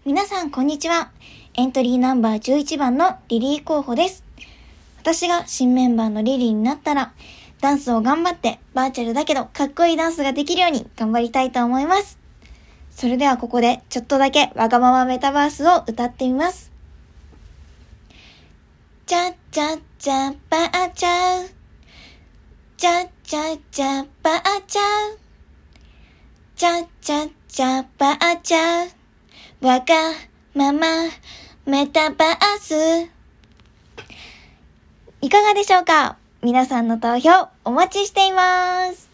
皆さんこんにちは。エントリーナンバー11番のリリー候補です。私が新メンバーのリリーになったら、ダンスを頑張ってバーチャルだけどかっこいいダンスができるように頑張りたいと思います。それではここでちょっとだけわがままメタバースを歌ってみます。チャチャチャバーチャウ、チャチャチャバーチャウ、チャチャチャバーチャウ、わがままメタバース。いかがでしょうか？皆さんの投票お待ちしています。